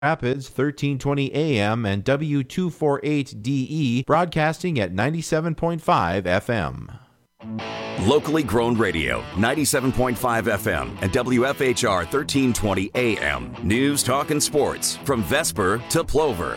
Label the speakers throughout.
Speaker 1: Rapids 1320 AM and W248DE broadcasting at 97.5 FM.
Speaker 2: Locally grown radio, 97.5 FM and WFHR 1320 AM. News, talk, and sports from Vesper to Plover.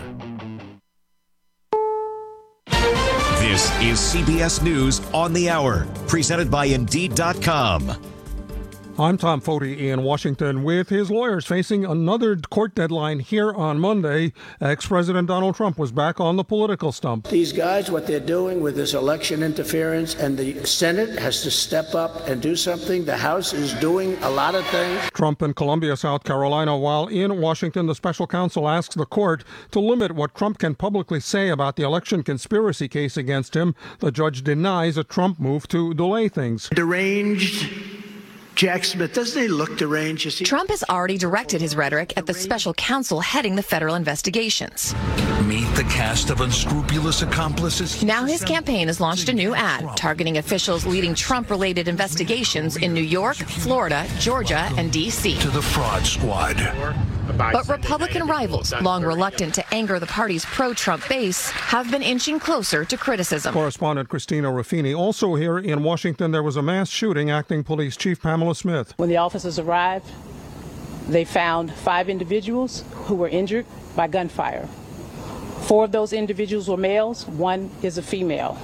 Speaker 3: This is CBS News on the Hour, presented by Indeed.com.
Speaker 4: I'm Tom Foti in Washington. With his lawyers facing another court deadline here on Monday, ex-President Donald Trump was back on the political stump.
Speaker 5: These guys, what they're doing with this election interference, and the Senate has to step up and do something. The House is doing a lot of things.
Speaker 4: Trump in Columbia, South Carolina. While in Washington, the special counsel asks the court to limit what Trump can publicly say about the election conspiracy case against him. The judge denies a Trump move to delay things.
Speaker 5: Deranged Jack Smith, doesn't he look deranged?
Speaker 6: Trump has already directed his rhetoric at the special counsel heading the federal investigations.
Speaker 7: Meet the cast of unscrupulous accomplices.
Speaker 6: Now his campaign has launched a new ad targeting officials leading Trump-related investigations in New York, Florida, Georgia, and D.C.
Speaker 7: To the fraud squad.
Speaker 6: But Republican rivals, long reluctant to anger the party's pro-Trump base, have been inching closer to criticism.
Speaker 4: Correspondent Christina Ruffini. Also here in Washington, there was a mass shooting. Acting Police Chief Pamela Smith.
Speaker 8: When the officers arrived, they found 5 individuals who were injured by gunfire. 4 of those individuals were males, 1 is a female.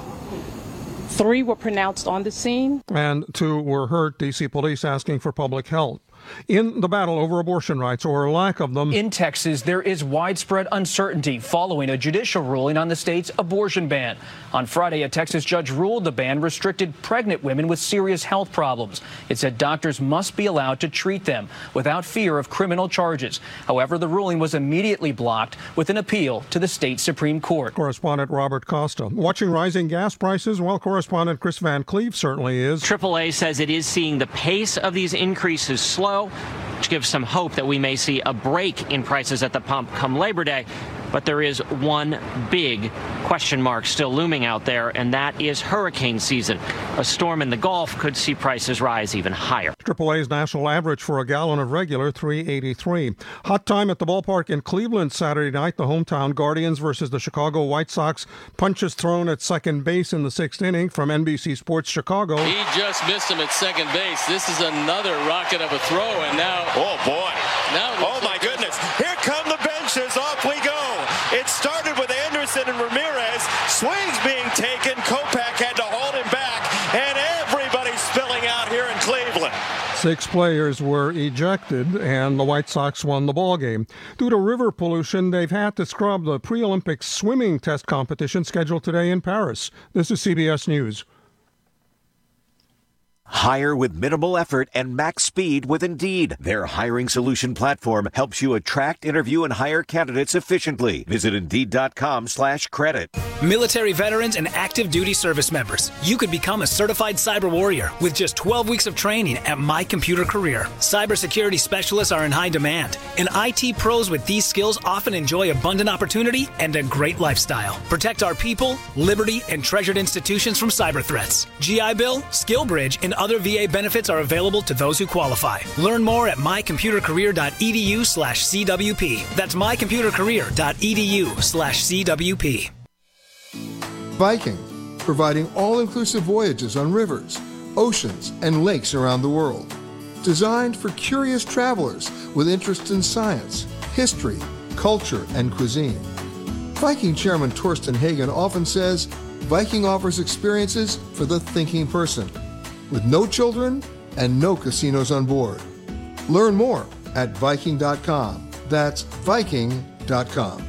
Speaker 8: 3 were pronounced on the scene.
Speaker 4: And 2 were hurt. D.C. police asking for public help in the battle over abortion rights, or lack of them.
Speaker 9: In Texas, there is widespread uncertainty following a judicial ruling on the state's abortion ban. On Friday, a Texas judge ruled the ban restricted pregnant women with serious health problems. It said doctors must be allowed to treat them without fear of criminal charges. However, the ruling was immediately blocked with an appeal to the state Supreme Court.
Speaker 4: Correspondent Robert Costa. Watching rising gas prices? Well, correspondent Chris Van Cleve certainly is.
Speaker 10: AAA says it is seeing the pace of these increases slow, which gives some hope that we may see a break in prices at the pump come Labor Day. But there is one big question mark still looming out there, and that is hurricane season. A storm in the Gulf could see prices rise even higher.
Speaker 4: AAA's national average for a gallon of regular, $3.83. Hot time at the ballpark in Cleveland Saturday night. The hometown Guardians versus the Chicago White Sox. Punches thrown at second base in the 6th inning from NBC Sports Chicago.
Speaker 11: He just missed him at second base. This is another rocket of a throw, and now...
Speaker 12: Oh, boy. Oh, my goodness. Here come the benches. Off we go. It started with Anderson and Ramirez. Swings being taken. Kopech had to hold him back. And everybody's spilling out here in Cleveland.
Speaker 4: 6 players were ejected, and the White Sox won the ballgame. Due to river pollution, they've had to scrub the pre-Olympic swimming test competition scheduled today in Paris. This is CBS News.
Speaker 3: Hire with minimal effort and max speed with Indeed. Their hiring solution platform helps you attract, interview, and hire candidates efficiently. Visit Indeed.com/credit.
Speaker 13: Military veterans and active duty service members, you could become a certified cyber warrior with just 12 weeks of training at My Computer Career. Cybersecurity specialists are in high demand, and IT pros with these skills often enjoy abundant opportunity and a great lifestyle. Protect our people, liberty, and treasured institutions from cyber threats. GI Bill, SkillBridge, and other VA benefits are available to those who qualify. Learn more at mycomputercareer.edu/CWP. That's mycomputercareer.edu/CWP.
Speaker 14: Viking, providing all-inclusive voyages on rivers, oceans, and lakes around the world. Designed for curious travelers with interest in science, history, culture, and cuisine. Viking Chairman Torsten Hagen often says, Viking offers experiences for the thinking person, with no children and no casinos on board. Learn more at Viking.com. That's Viking.com.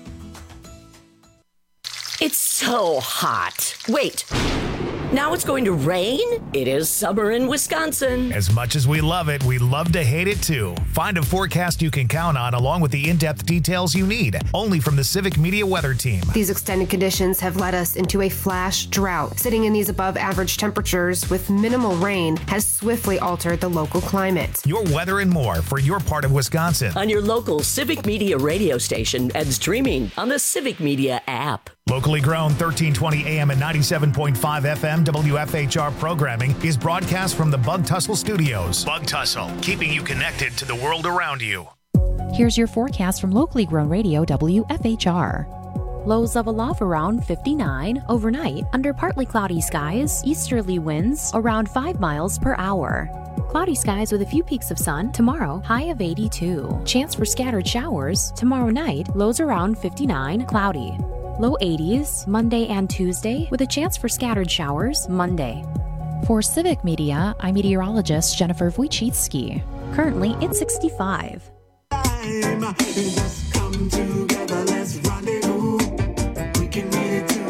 Speaker 15: It's so hot. Wait. Now it's going to rain? It is summer in Wisconsin.
Speaker 16: As much as we love it, we love to hate it too. Find a forecast you can count on along with the in-depth details you need, only from the Civic Media Weather Team.
Speaker 17: These extended conditions have led us into a flash drought. Sitting in these above average temperatures with minimal rain has swiftly altered the local climate.
Speaker 16: Your weather and more for your part of Wisconsin.
Speaker 15: On your local Civic Media radio station and streaming on the Civic Media app.
Speaker 16: Locally grown 1320 AM and 97.5 FM WFHR programming is broadcast from the Bug Tussle Studios. Bug Tussle, keeping you connected to the world around you.
Speaker 18: Here's your forecast from locally grown radio WFHR.
Speaker 19: Lows of aloft around 59. Overnight, under partly cloudy skies, easterly winds around 5 miles per hour. Cloudy skies with a few peaks of sun. Tomorrow, high of 82. Chance for scattered showers. Tomorrow night, lows around 59, cloudy. Low 80s, Monday and Tuesday, with a chance for scattered showers Monday.
Speaker 18: For Civic Media, I'm meteorologist Jennifer Wojcicki. Currently, it's 65.
Speaker 20: Let's come together, let's rendezvous. We can meet it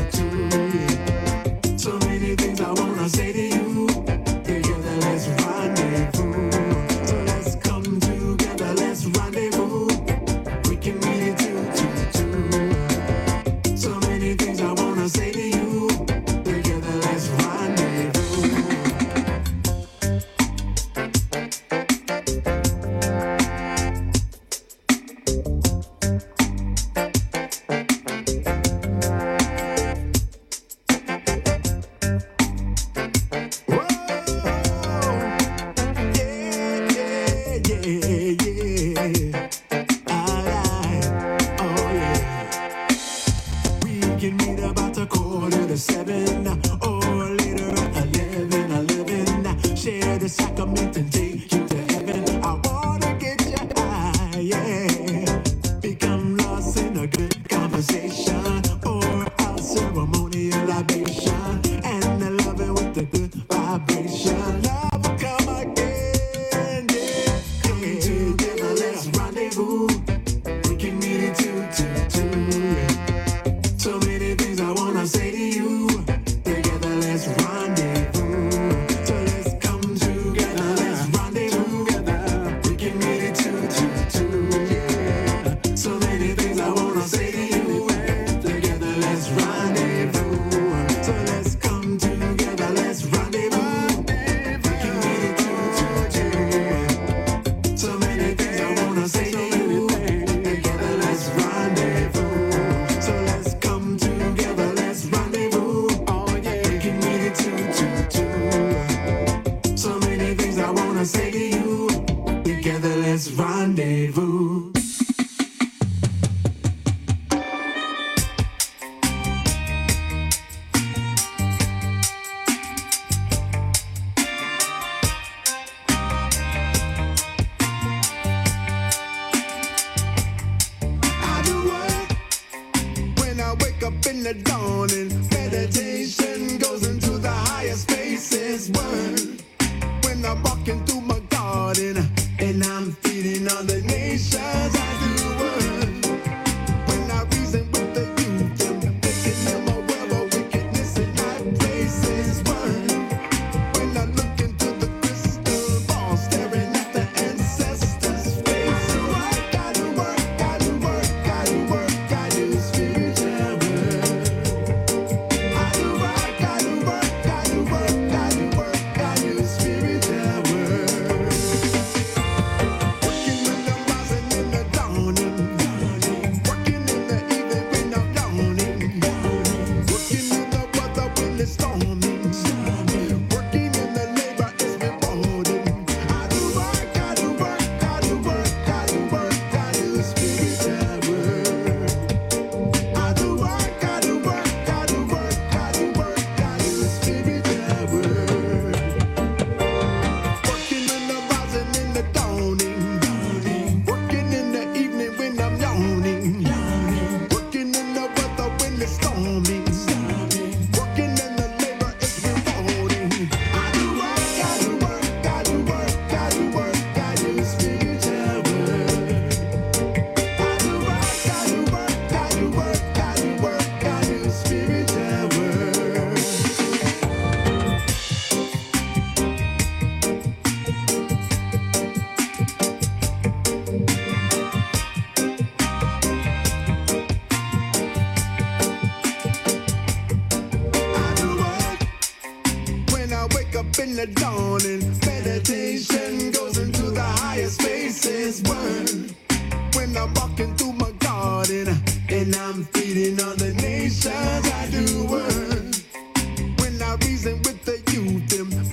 Speaker 20: two. So many things I wanna say to you. Together, let's rendezvous. So let's come together, let's rendezvous. We can meet it two. So many things I wanna say to you. Together, let's rendezvous.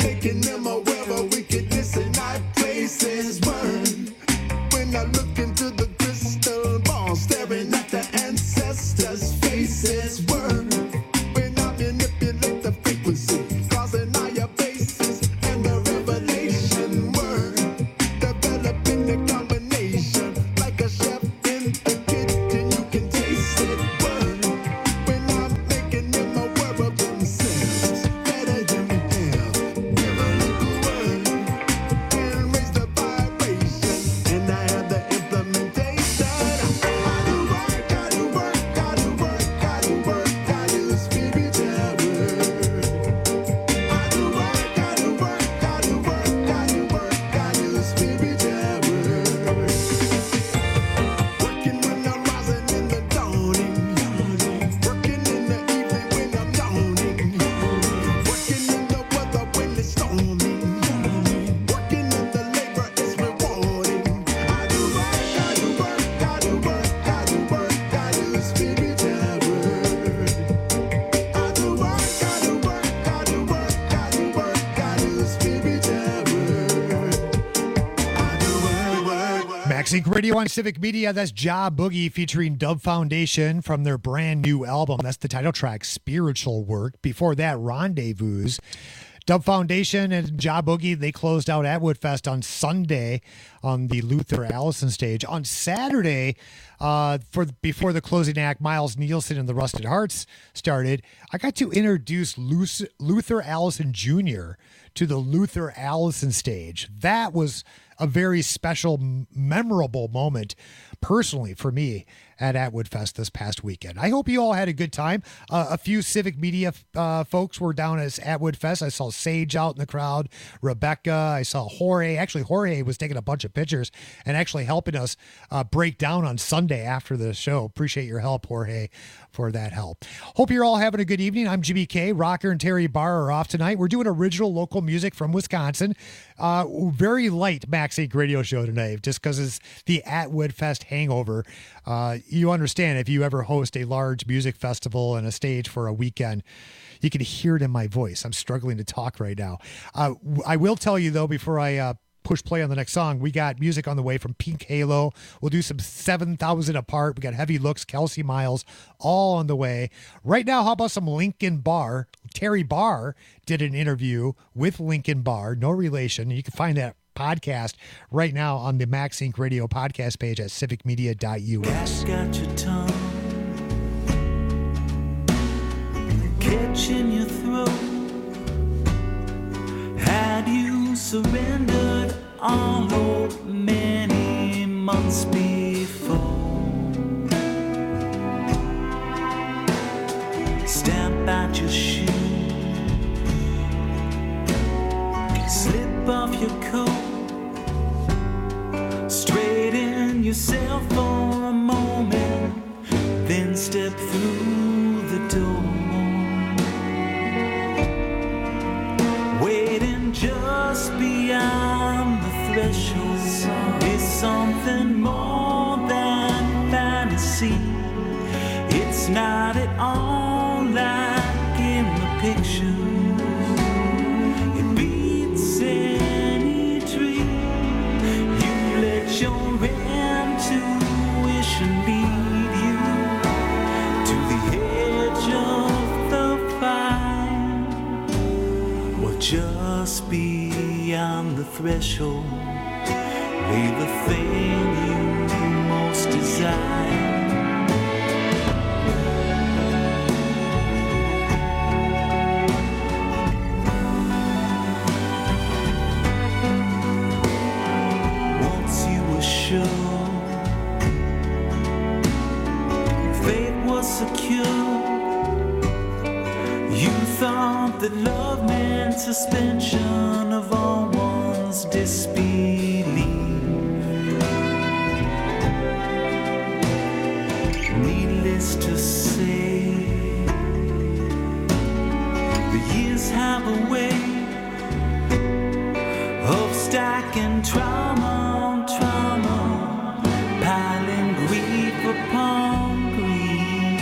Speaker 20: Making them aware of wickedness in high places burn. When I look into
Speaker 21: MaxInc Radio on Civic Media. That's Ja Boogie featuring Dub Foundation from their brand new album. That's the title track, Spiritual Work. Before that, Rendezvous. Dub Foundation and Ja Boogie, they closed out Atwood Fest on Sunday on the Luther Allison stage. On Saturday, before the closing act, Miles Nielsen and the Rusted Hearts started, I got to introduce Luther Allison Jr. to the Luther Allison stage. That was a very special, memorable moment personally for me at Atwood Fest this past weekend. I hope you all had a good time. A few Civic Media folks were down at Atwood Fest. I saw Sage out in the crowd, Rebecca. I saw Jorge. Actually, Jorge was taking a bunch of pictures and actually helping us break down on Sunday after the show. Appreciate your help, Jorge, for that help. Hope you're all having a good evening. I'm Jimmy K. Rocker and Terry Barr are off tonight. We're doing original local music from Wisconsin. Very light MaxInc radio show tonight, just because it's the Atwood Fest hangover. You understand, if you ever host a large music festival and a stage for a weekend, you can hear it in my voice. I'm struggling to talk right now. I will tell you, though, before I push play on the next song, we got music on the way from Pink Halo. We'll do some 7,000 Apart. We got Heavy Looks, Kelsey Miles, all on the way. Right now, how about some Lincoln Barr? Terry Barr did an interview with Lincoln Barr, no relation. You can find that podcast right now on the MaxInc Radio podcast page at civicmedia.us.
Speaker 20: Got your tongue catching your throat. Had you surrendered on hold many months before? Stamp out your shoe, slip off your coat, straighten yourself for a moment, then step through the door. Waiting just beyond the threshold is something more than fantasy. It's not at all like in the picture. It beats any dream. You let your intuition lead you to the edge of the fire. Well, just beyond the threshold lay the thing you most desire. Fate was secure. You thought that love meant suspension of all one's disbelief. Needless to say, the years have a way of stacking trauma on trauma, piling grief upon grief.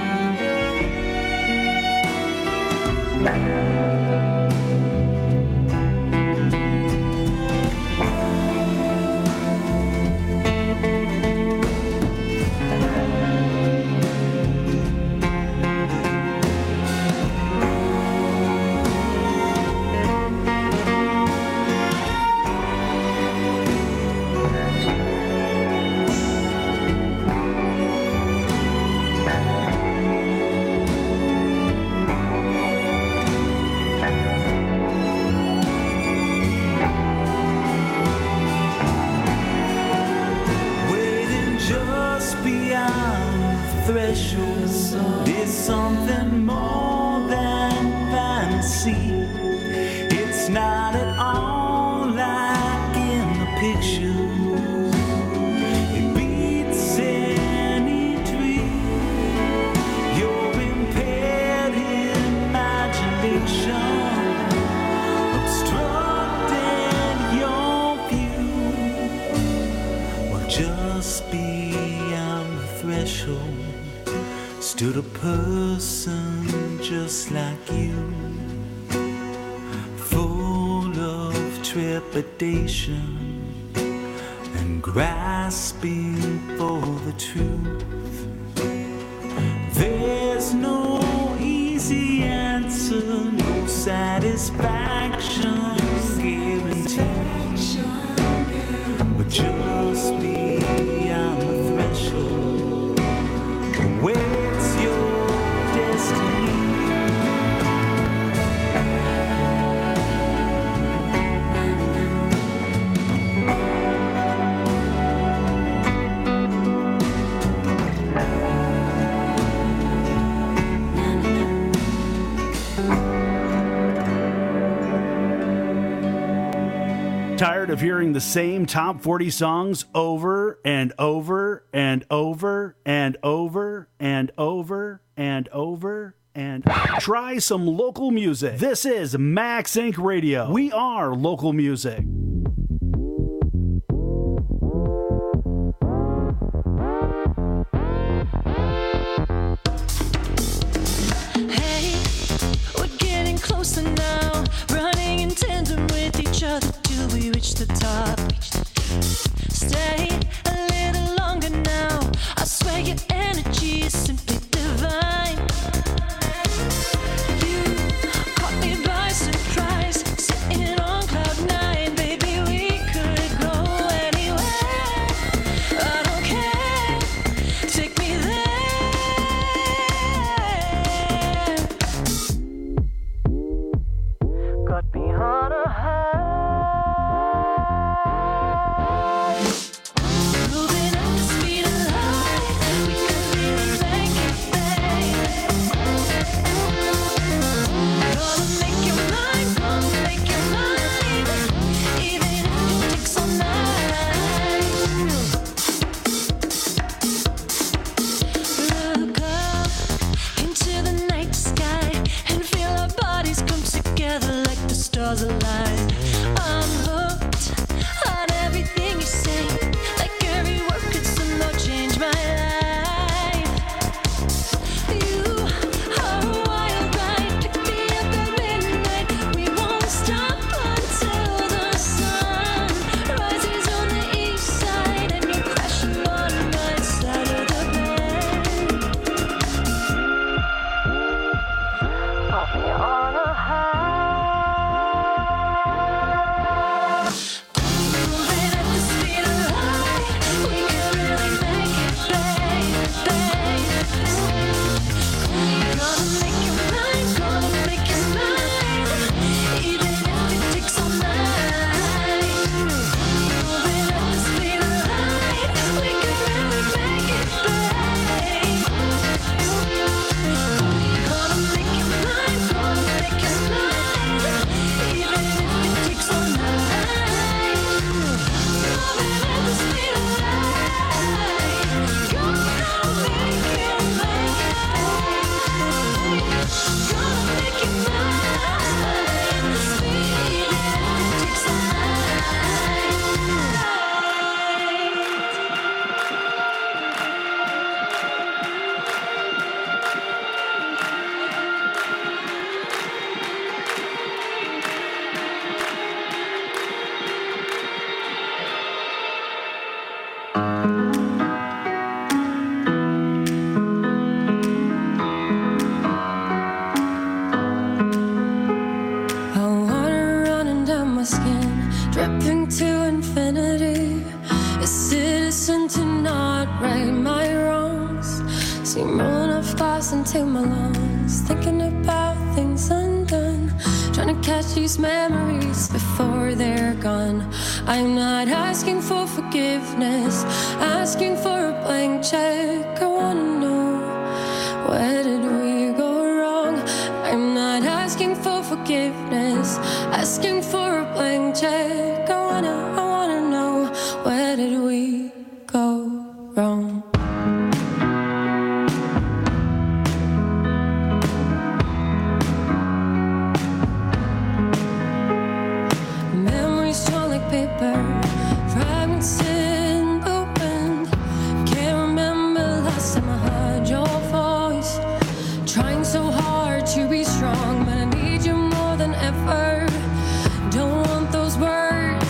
Speaker 20: Threshold is something more than fantasy. It's not at all like in the picture. It beats any dream. Your impaired imagination obstructed your view. Well, just beyond the threshold stood a person just like you, full of trepidation and grasping for the truth. There's no easy answer, no satisfaction guaranteed, but just beyond the threshold awaits your destiny.
Speaker 1: Tired of hearing the same top 40 songs over and over and over and over and over and over and try some local music. This is Max Inc. Radio. We are local music.
Speaker 22: Hey, we're getting closer now, running in tandem with each other till we reach the top. Stay a little longer now, I swear your energy is simply divine. You caught me by surprise, sitting on cloud nine, baby, we could go anywhere. I don't care, take me there. Got me on a high. Moving at the speed of light, we could really make it, babe. Gonna make your mind, even if it takes all night. Look up into the night sky and feel our bodies come together like the stars align. I'm hooked on everything you say, like every word could somehow change my life. You are a wild ride, pick me up at midnight. We won't stop until the sun rises on the east side and you're crashing on my side of the bed. Put me on a high. Moving at the speed of light, we could really make it, babe. Gonna make you mine, even if it takes all night. Moving at the speed of light, we could really make it, babe. Gonna make you mine, even if it takes all night. Moving at the speed of light, gonna make you mine. Gonna make you mine, even if it takes all night. Water running down my skin, dripping to infinity. A citizen to not right my wrongs. Seem enough gas into my lungs, thinking about things undone. Trying to catch these memories before they're gone. I'm not asking for forgiveness, asking for a blank check. I wanna know, where did we go wrong? I'm not asking for forgiveness, asking for a blank check. I wanna know, where did we go wrong? Memories torn like paper, fragments in the wind. Can't remember last time I heard your voice. Trying so hard to be strong, but I need you more than ever. Don't want those words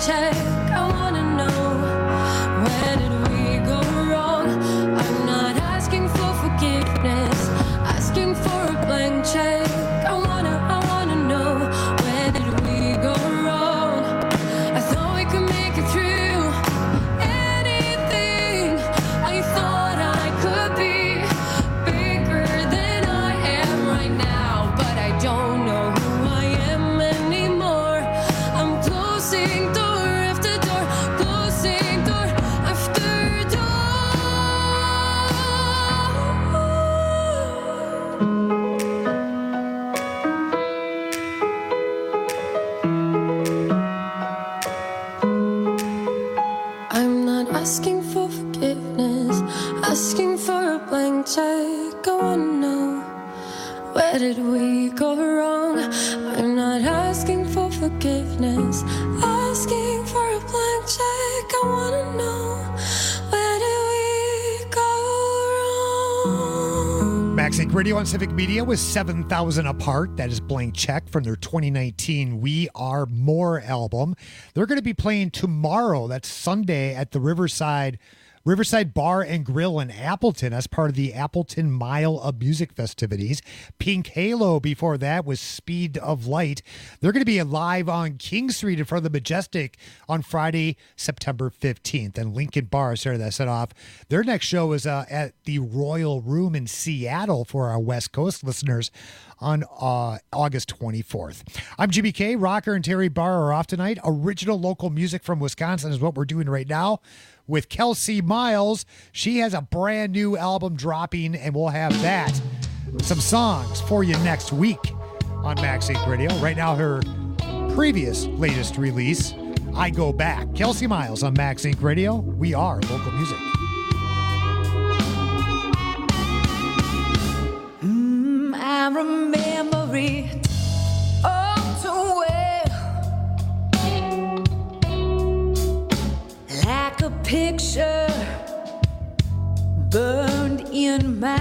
Speaker 22: check. I wanna know, where did we go wrong? I'm not asking for forgiveness, asking for a blank check. I wanna know, where did we go wrong? I thought we could make it through anything. I thought I could be bigger than I am right now, but I don't know who I am anymore. I'm closing door after door, closing door after door. I'm not asking for forgiveness, asking for a blank check. I wanna know, where did we go wrong? I'm not asking for forgiveness, asking for a blank check. I wanna know, where did we go wrong?
Speaker 21: Max Inc. Radio on Civic Media was 7,000 apart. That is Blank Check from their 2019 We Are More album. They're going to be playing tomorrow. That's Sunday at the Riverside Bar and Grill in Appleton as part of the Appleton Mile of Music festivities. Pink Halo before that was Speed of Light. They're going to be live on King Street in front of the Majestic on Friday, September 15th. And Lincoln Bar started that set off. Their next show is at the Royal Room in Seattle for our West Coast listeners on August 24th. I'm Jimmy K. Rocker and Terry Barr are off tonight. Original local music from Wisconsin is what we're doing right now with Kelsey Miles. She has a brand new album dropping, and we'll have that, some songs for you next week on Max Inc. Radio. Right now, her previous latest release, I Go Back. Kelsey Miles on Max Inc. Radio. We are local music.
Speaker 22: I remember it all too well, like a picture burned in my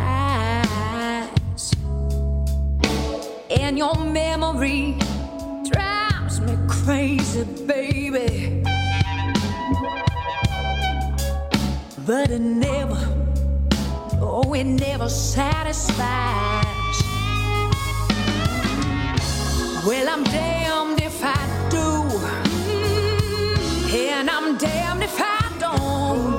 Speaker 22: eyes, and your memory drives me crazy, baby, but it never satisfies. Well, I'm damned if I do, and I'm damned if I don't.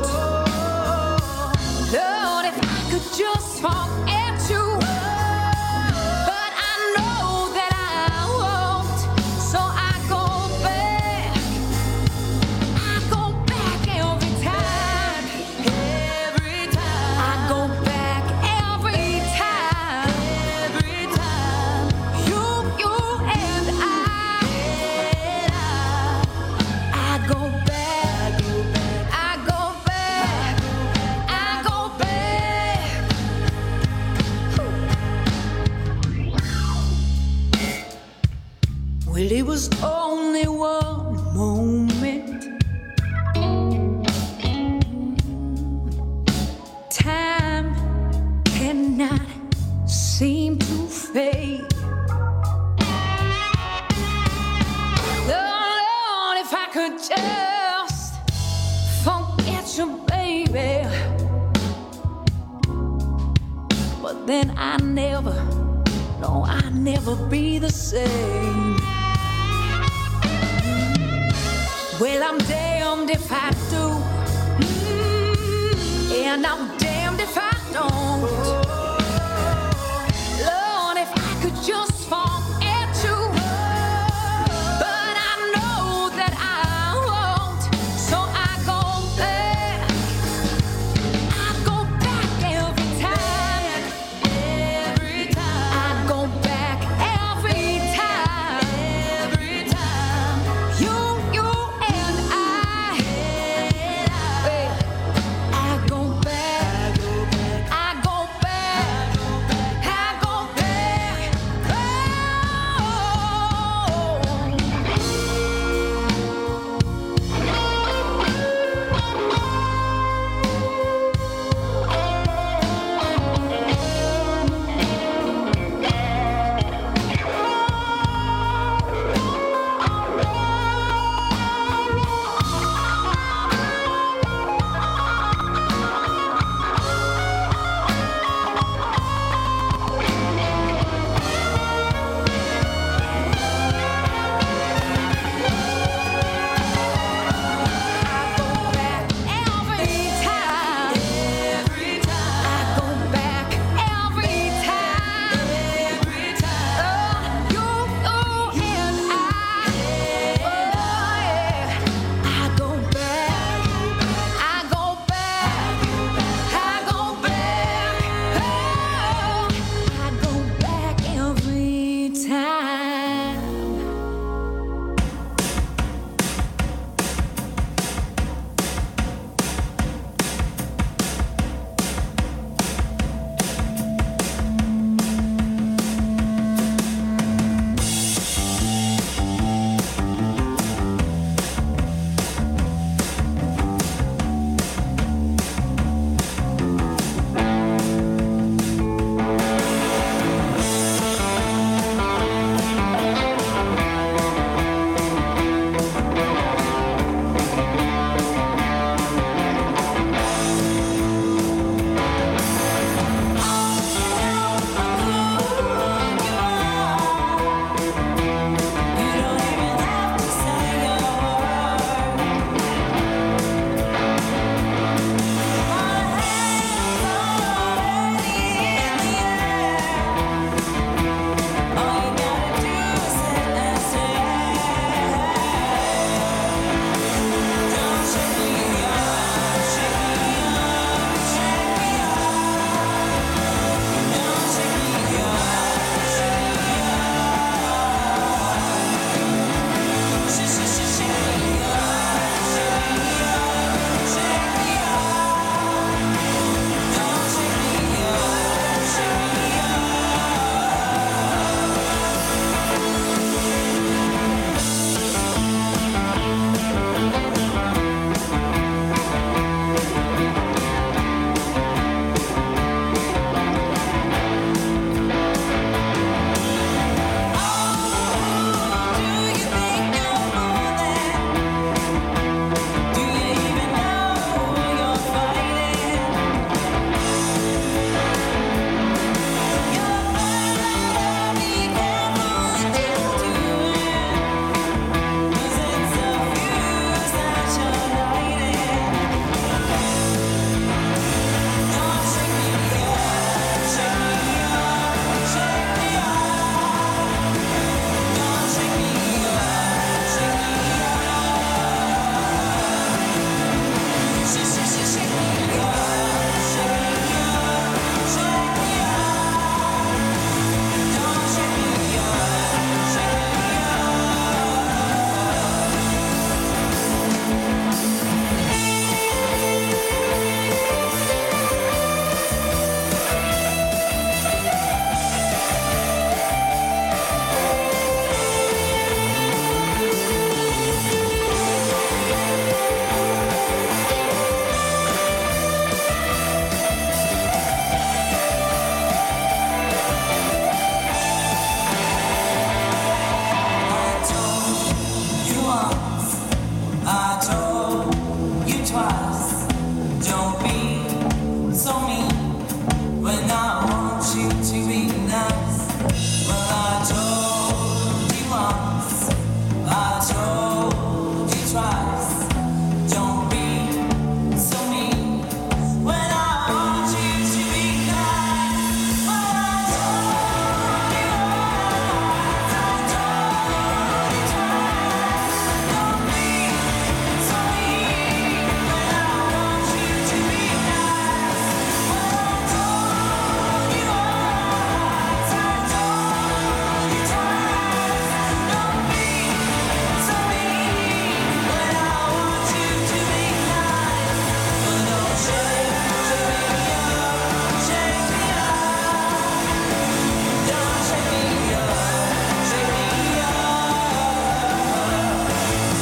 Speaker 22: Lord, if I could just forget you, but I know that I won't, so I go back every time, I go back every time, you and I go back, well, it was only one moment. Time cannot seem to fade. Lord, if I could just forget you, baby, but then I never be the same. Well, I'm damned if I do, and I'm damned if I don't. Lord, if I could just forget you, but I know that I won't, so I go back every time, I go back every time, you and I go back, I go back.
Speaker 20: I told you twice, don't be so mean when I want you to be nice. Well, I told you once, I told you twice, don't be so mean when I want you to be nice. Well, I told you once, I told you twice, don't be so mean when I want you to be nice. Well, I told you once, I told you twice, don't be so mean when I want you to be nice. But don't shake me up, shake me up. Don't shake me up, shake me up.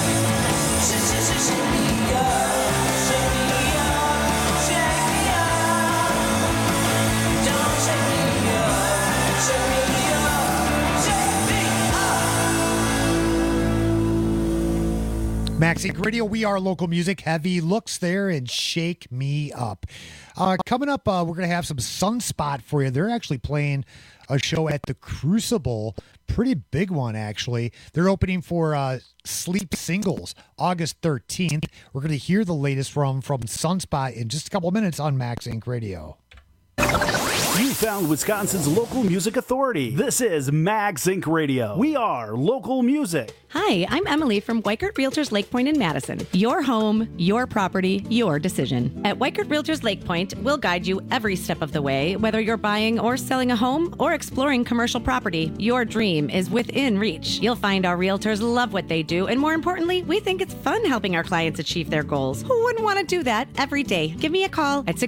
Speaker 20: Shake me up, shake me up, shake me up. Don't shake me up, shake me up, shake me up.
Speaker 21: Max Inc. Radio, we are local music. Heavy looks there and Shake Me Up. Coming up, we're going to have some Sunspot for you. They're actually playing a show at the Crucible. Pretty big one, actually. They're opening for Sleep Singles August 13th. We're going to hear the latest from Sunspot in just a couple minutes on Max Inc. Radio.
Speaker 1: You found Wisconsin's local music authority. This is Max Inc. Radio. We are local music.
Speaker 2: Hi, I'm Emily from Weikert Realtors Lake Point in Madison. Your home, your property, your decision. At Weikert Realtors Lake Point, we'll guide you every step of the way, whether you're buying or selling a home or exploring commercial property. Your dream is within reach. You'll find our realtors love what they do, and more importantly, we think it's fun helping our clients achieve their goals. Who wouldn't want to do that every day? Give me a call at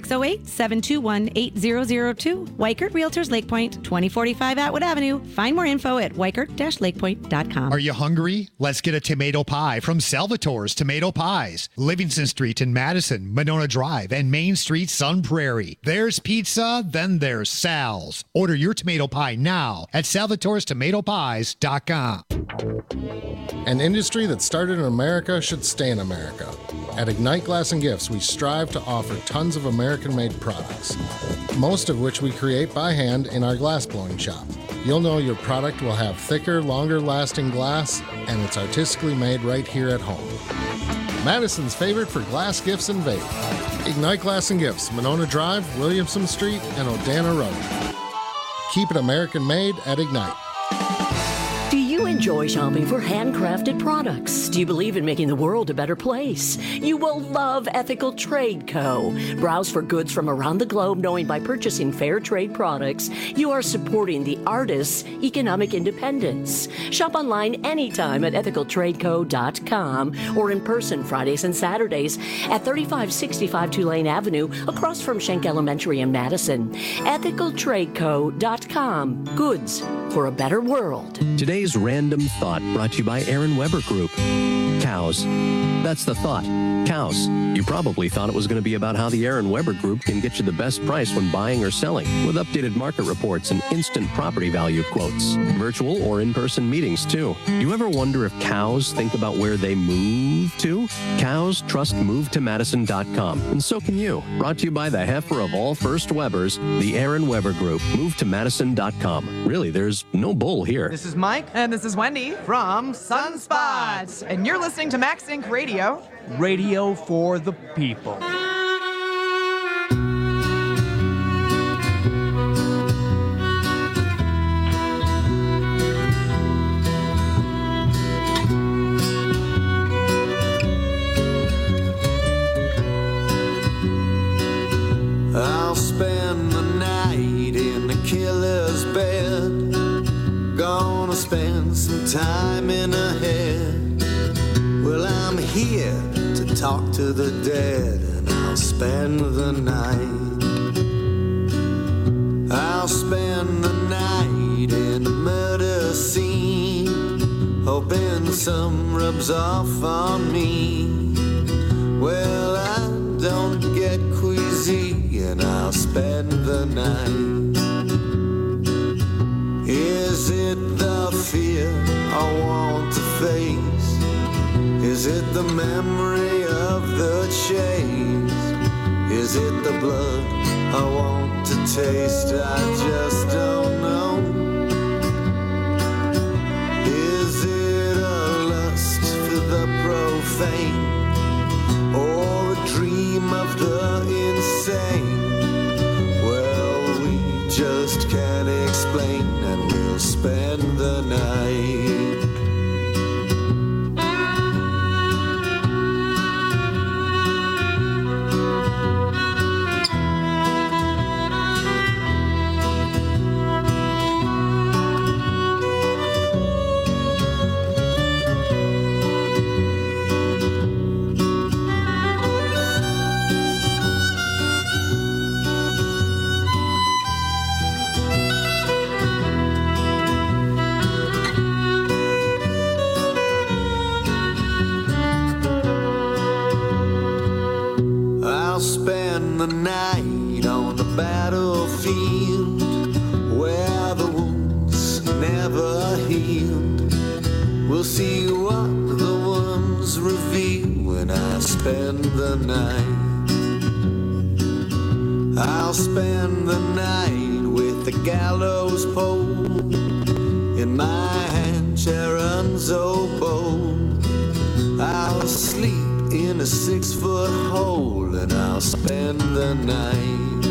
Speaker 2: 608-721-8002. Weikert Realtors Lake Point, 2045 Atwood Avenue. Find more info at weikert-lakepoint.com.
Speaker 21: Are you hungry? Let's get a tomato pie from Salvatore's Tomato Pies. Livingston Street in Madison, Monona Drive, and Main Street, Sun Prairie. There's pizza, then there's Sal's. Order your tomato pie now at salvatorestomatopies.com.
Speaker 5: An industry that started in America should stay in America. At Ignite Glass and Gifts, we strive to offer tons of American-made products, most of which we create by hand in our glass blowing shop. You'll know your product will have thicker, longer-lasting glass, and it's artistically made right here at home. Madison's favorite for glass gifts and vape. Ignite Glass and Gifts, Monona Drive, Williamson Street, and Odana Road. Keep it American-made at Ignite.
Speaker 15: Do you enjoy shopping for handcrafted products? Do you believe in making the world a better place? You will love Ethical Trade Co. Browse for goods from around the globe, knowing by purchasing fair trade products, you are supporting the artists' economic independence. Shop online anytime at ethicaltradeco.com or in person Fridays and Saturdays at 3565 Tulane Avenue across from Schenck Elementary in Madison. ethicaltradeco.com. Goods for a better world.
Speaker 23: Today's Random Thought brought to you by Aaron Weber Group. Cows. That's the thought. Cows. You probably thought it was going to be about how the Aaron Weber Group can get you the best price when buying or selling, with updated market reports and instant property value quotes. Virtual or in-person meetings, too. Do you ever wonder if cows think about where they move to? Cows trust MoveToMadison.com, and so can you. Brought to you by the heifer of all First Webers, the Aaron Weber Group. MoveToMadison.com. Really, there's no bull here.
Speaker 24: This is Mike. And this is Wendy from Sunspot. And you're listening to Max Inc. Radio. Radio for the people.
Speaker 20: I'll spend the night in the killer's bed. Gonna spend some time in a head. Well, I'm here to talk to the dead, and I'll spend the night. I'll spend the night in a murder scene, hoping some rubs off on me. Well, I don't get queasy, and I'll spend the night. Is it the fear I want to face? Is
Speaker 6: Is it the memory of the chase? Is it the blood I want to taste? I just don't know. Is it a lust for the profane, or a dream of the insane? Well, we just can't explain, and we'll spend the night. The night on the battlefield where the wounds never healed. We'll see what the wounds reveal when I spend the night. I'll spend the night with the gallows pole in my hand, Sharon's oboe. I'll sleep in a 6-foot hole, and I'll spend the night.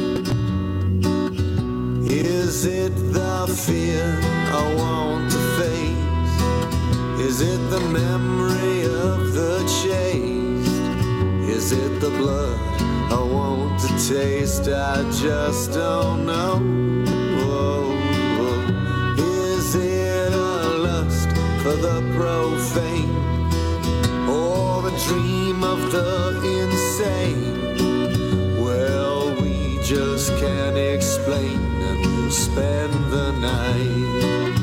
Speaker 6: Is it the fear I want to face? Is it the memory of the chase? Is it the blood I want to taste? I just don't know. Whoa, whoa. Is it a lust for the profane, or a dream of the insane? Well, we just can't explain, and we'll spend the night.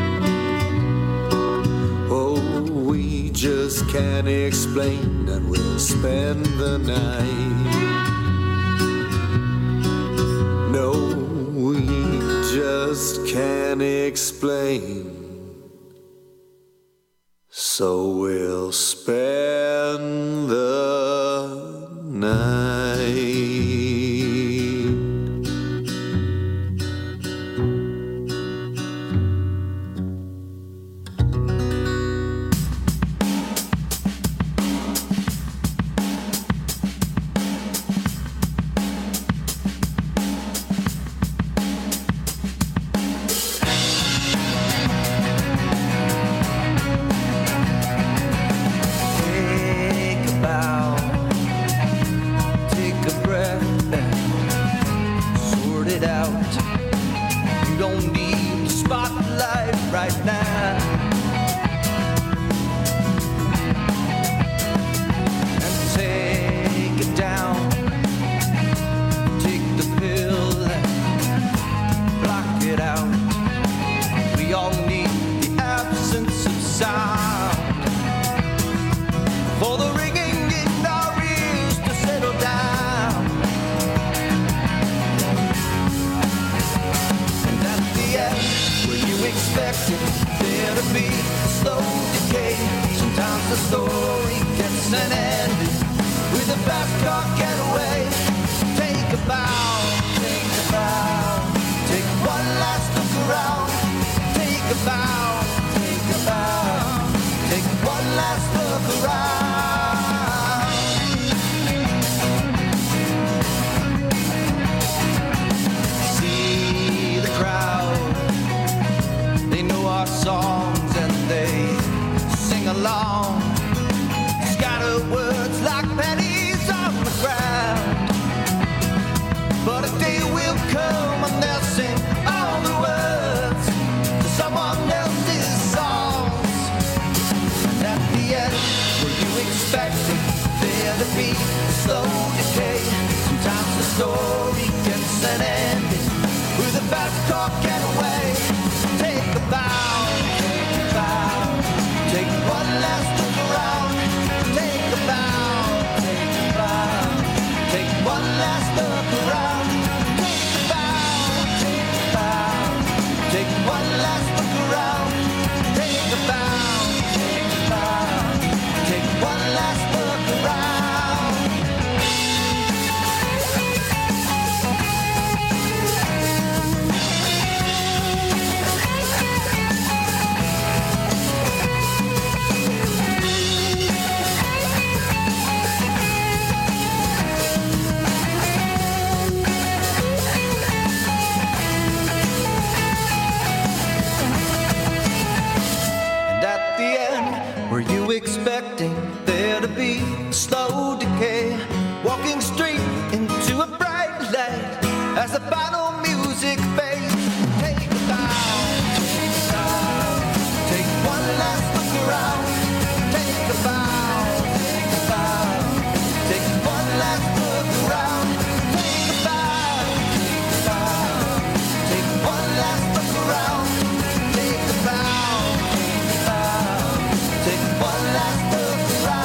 Speaker 6: Oh, we just can't explain, and we'll spend the night. No, we just can't explain, so we'll spend the night.
Speaker 20: Take one
Speaker 6: there to be a slow decay, walking straight into a bright light as the final music fades. Take a bow, take one last look around. Take a bow, take one last look around. Take a bow, take one last look around. Take a bow, take one last look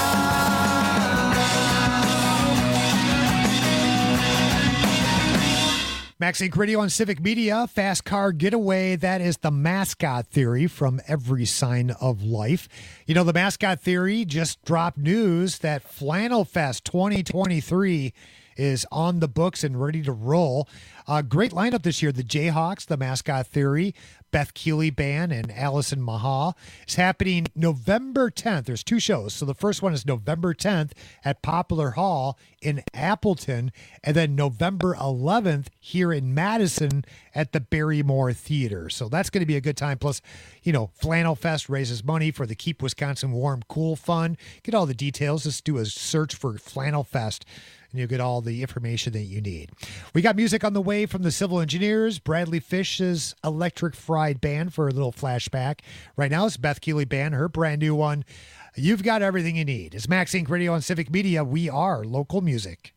Speaker 6: around.
Speaker 21: Max Inc. Radio on Civic Media, Fast Car Getaway. That is the mascot theory from Every Sign of Life. You know, the mascot theory just dropped news that Flannel Fest 2023 is on the books and ready to roll. Great lineup this year. The Jayhawks, the mascot theory, Beth Keeley Band, and Allison Maha. It's happening November 10th. There's two shows. So the first one is November 10th at Poplar Hall in Appleton, and then November 11th here in Madison at the Barrymore Theater. So that's going to be a good time. Plus, you know, Flannel Fest raises money for the Keep Wisconsin Warm Cool Fund. Get all the details. Just do a search for Flannel Fest, and you'll get all the information that you need. We got music on the way from the Civil Engineers, Bradley Fish's Electric Fried Band for a little flashback. Right now it's Beth Keeley Band, her brand new one, You've Got Everything You Need. It's Max Inc. Radio on Civic Media. We are local music.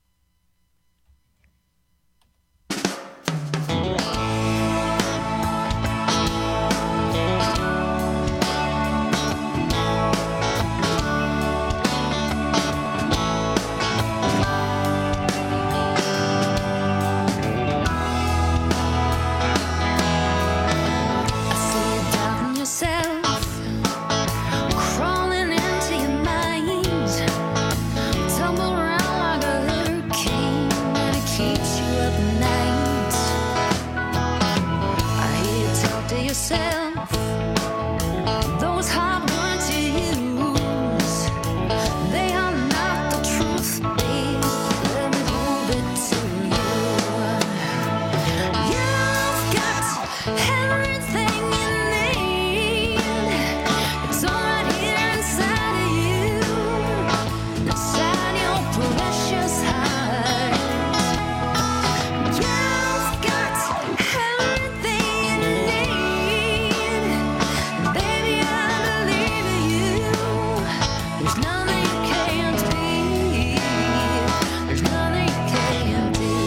Speaker 22: Crawling into your mind, tumble around like a hurricane, and it keeps you up at night. I hear you talk to yourself, those hard words you use, they are not the truth, babe. Let me prove it to you. You've got everything you need. It's all right here inside of you, inside your precious heart. You've got everything you need, baby. I believe in you. There's nothing you can't be. There's nothing you can't do.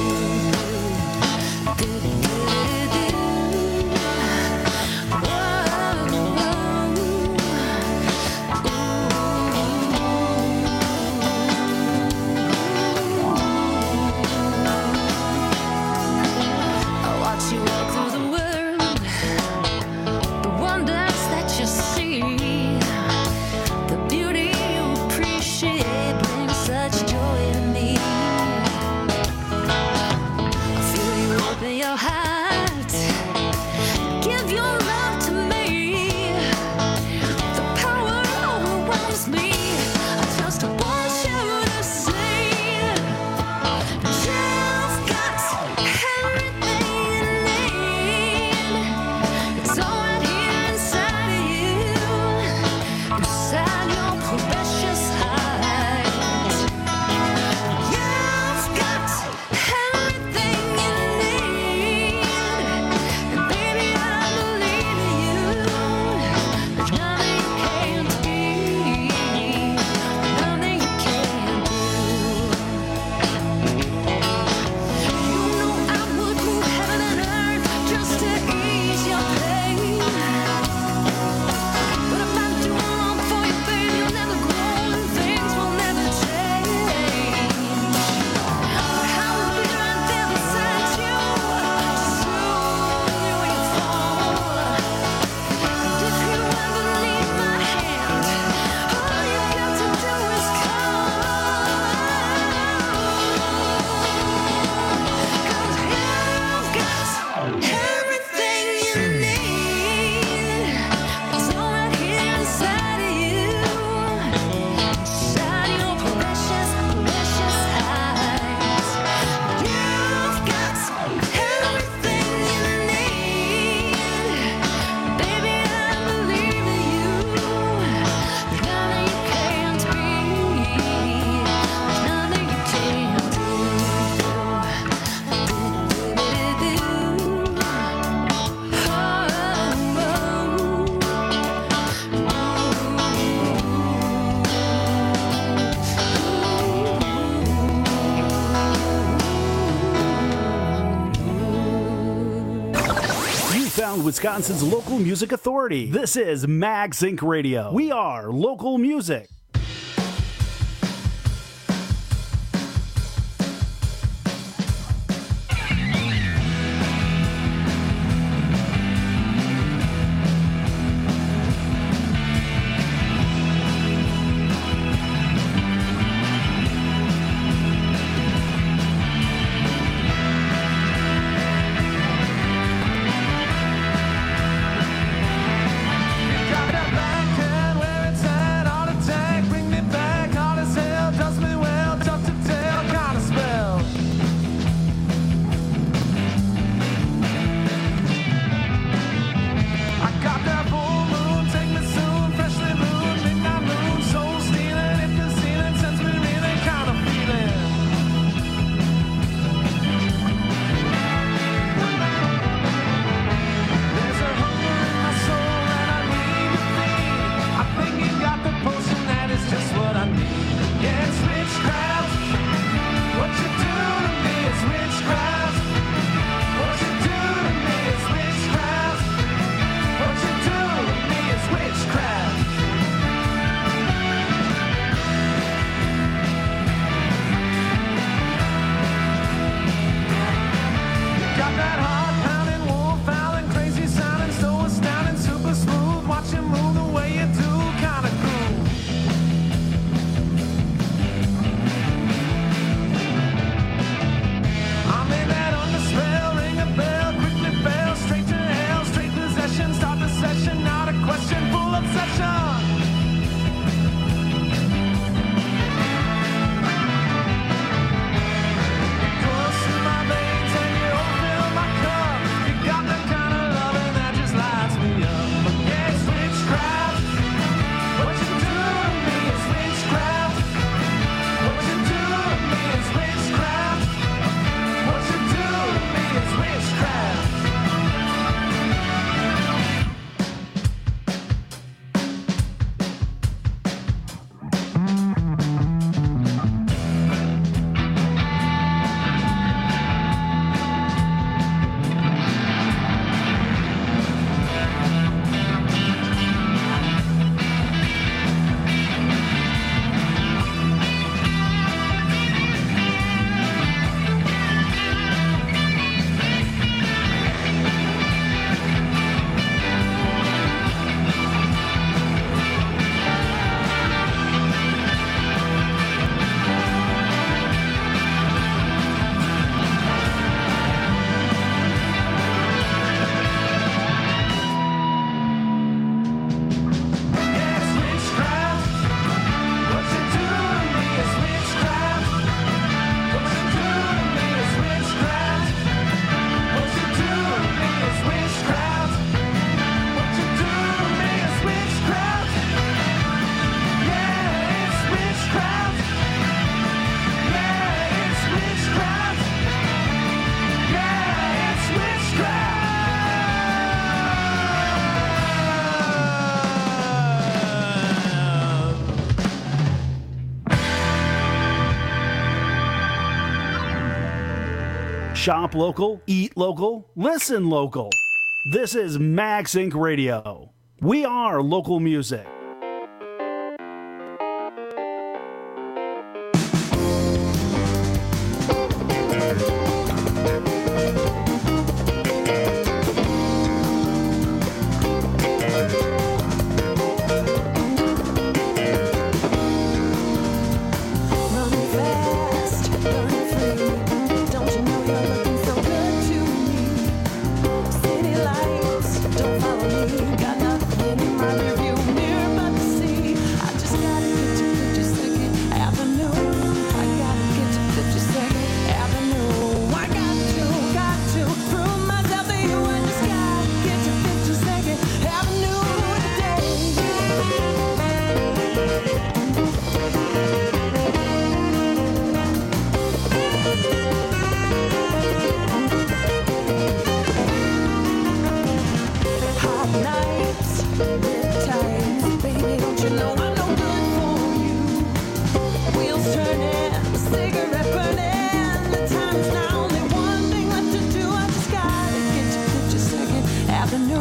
Speaker 22: I watch you walk through the world, the wonders that you see, the beauty you appreciate brings such joy to me. I feel you open your heart, give your love to me. The power overwhelms me. I just want you to see. You've got everything you need. It's all right here inside of you, inside your precious heart.
Speaker 1: on Wisconsin's local music authority. This is MagSync Radio. We are local music. Shop local, eat local, listen local. This is MagSync Radio. We are local music.
Speaker 22: Avenue.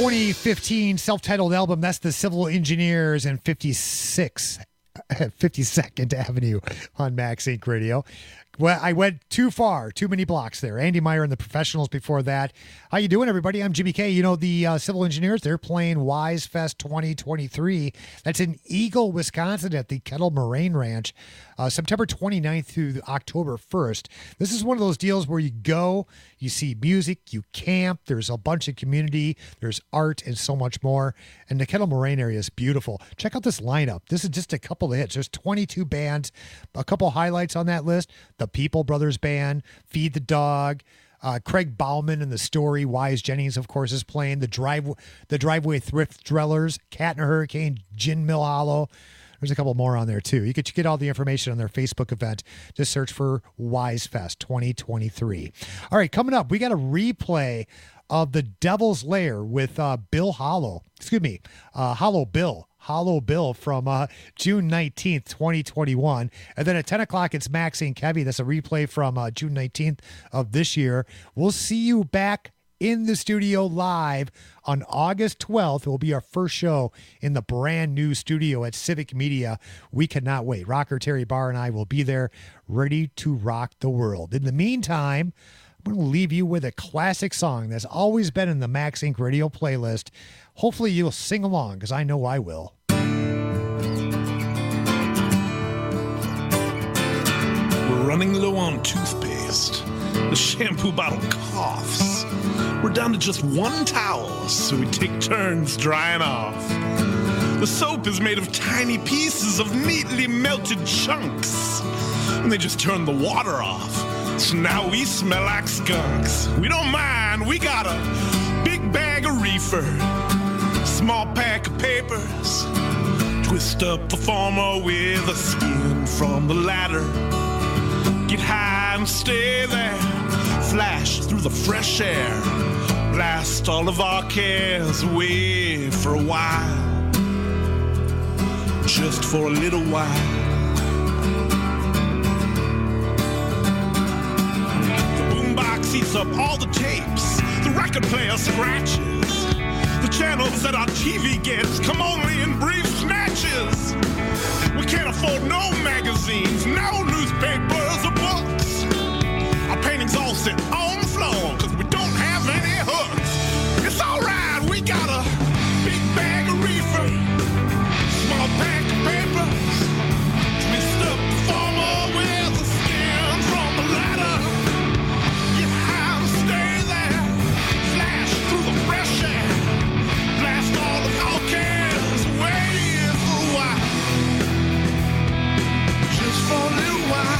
Speaker 21: 2015 self-titled album. That's the Civil Engineers and 52nd Avenue on Max Inc. Radio. Well, I went too far, too many blocks there. Andy Meyer and the Professionals before that. How you doing, everybody? I'm Jimmy K. You know, the Civil Engineers, they're playing Wise Fest 2023. That's in Eagle, Wisconsin at the Kettle Moraine Ranch, September 29th through October 1st. This is one of those deals where you go, you see music, you camp, there's a bunch of community, there's art and so much more. And the Kettle Moraine area is beautiful. Check out this lineup. This is just a couple of hits. There's 22 bands, a couple highlights on that list. The People Brothers Band, Feed the Dog, Craig Bauman and the Story, Wise Jennings, of course, is playing. The Driveway Thrift Drillers, Cat and a Hurricane, Gin Mill Hollow. There's a couple more on there, too. You could get all the information on their Facebook event. Just search for Wise Fest 2023. All right, coming up, we got a replay of The Devil's Lair with Bill Hollow. Excuse me, Hollow Bill from June 19th, 2021. And then at 10 o'clock, it's Max Inc. Heavy. That's a replay from June 19th of this year. We'll see you back in the studio live on August 12th. It will be our first show in the brand new studio at Civic Media. We cannot wait. Rocker Terry Barr and I will be there ready to rock the world. In the meantime, I'm going to leave you with a classic song that's always been in the Max Inc. radio playlist. Hopefully you'll sing along, because I know I will.
Speaker 7: We're running low on toothpaste. The shampoo bottle coughs. We're down to just one towel, so we take turns drying off. The soap is made of tiny pieces of neatly melted chunks, and they just turn the water off. So now we smell like skunks. We don't mind, we got a big bag of reefer, small pack of papers, twist up the former with the skin from the ladder. Get high and stay there, flash through the fresh air, blast all of our cares away for a while, just for a little while. The boombox eats up all the tapes, the record player scratches, the channels that our TV gets come only in brief snatches. We can't afford no magazines, no newspapers or books. Our paintings all sit on the floor, cause we don't have any hooks. It's alright, we got a big bag of reefer, small pack of papers, twist up the former with the skin from the ladder. Get high and stay there, flash through the fresh air, blast all of our cares away for a while, just for a little while.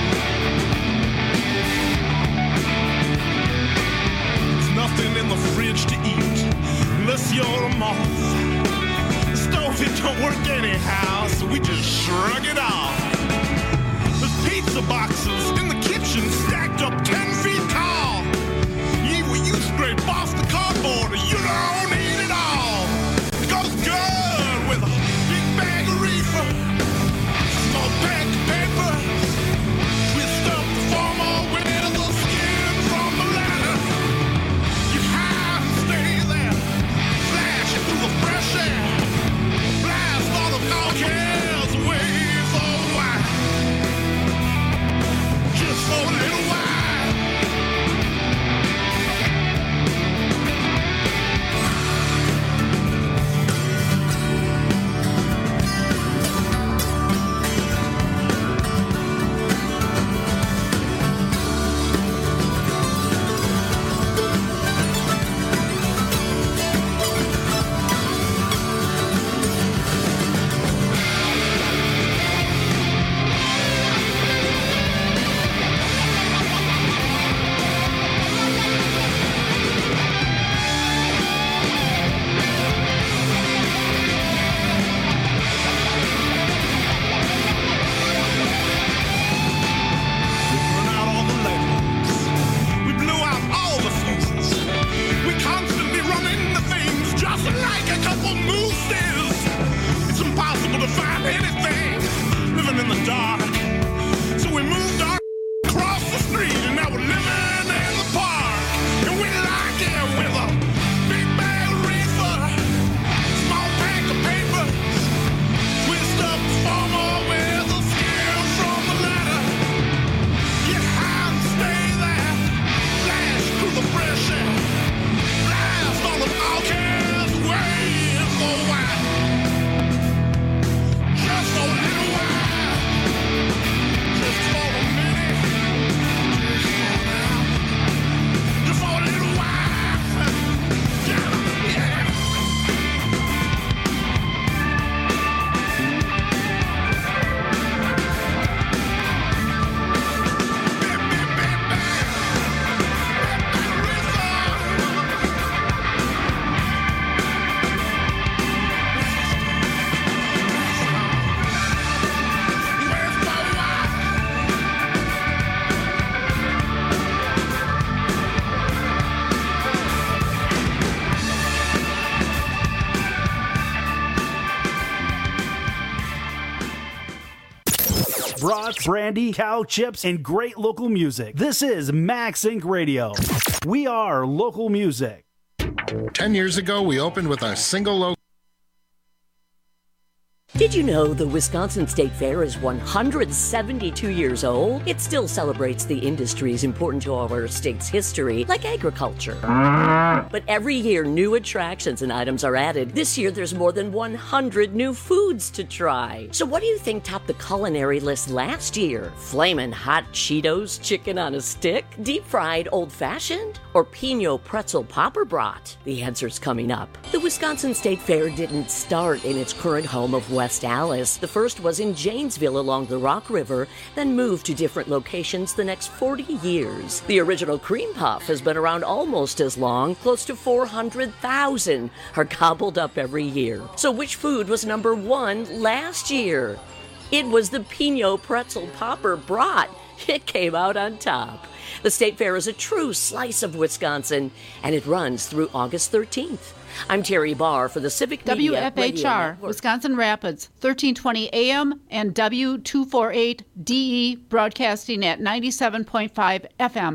Speaker 7: Nothing in the fridge to eat unless you're a moth. The stove, it don't work anyhow, so we just shrug it off. There's pizza boxes in the kitchen stacked up 10 feet tall. Either you scrape off the cardboard or you don't eat it all. It goes good with a big bag of reefer, small pack of paper, twist up the former with the skin from the ladder. Through the fresh air, blast all of our cares away for a while, just for a little while. With a big bag of reefer,
Speaker 1: brats, brandy, cow chips, and great local music. This is Max Inc. Radio. We are local music.
Speaker 5: 10 years ago, we opened with our single location.
Speaker 15: Did you know the Wisconsin State Fair is 172 years old? It still celebrates the industries important to our state's history, like agriculture. But every year, new attractions and items are added. This year, there's more than 100 new foods to try. So what do you think topped the culinary list last year? Flamin' hot Cheetos chicken on a stick? Deep-fried old-fashioned? Or Pinot pretzel popper brat? The answer's coming up. The Wisconsin State Fair didn't start in its current home of West Allis. The first was in Janesville along the Rock River, then moved to different locations the next 40 years. The original cream puff has been around almost as long. Close to 400,000 are gobbled up every year. So which food was number one last year? It was the Pinot pretzel popper brat. It came out on top. The State Fair is a true slice of Wisconsin, and it runs through August 13th. I'm Terry Barr for the Civic Media Radio
Speaker 8: WFHR,
Speaker 15: Network.
Speaker 8: Wisconsin Rapids, 1320 AM and W248DE broadcasting at 97.5 FM.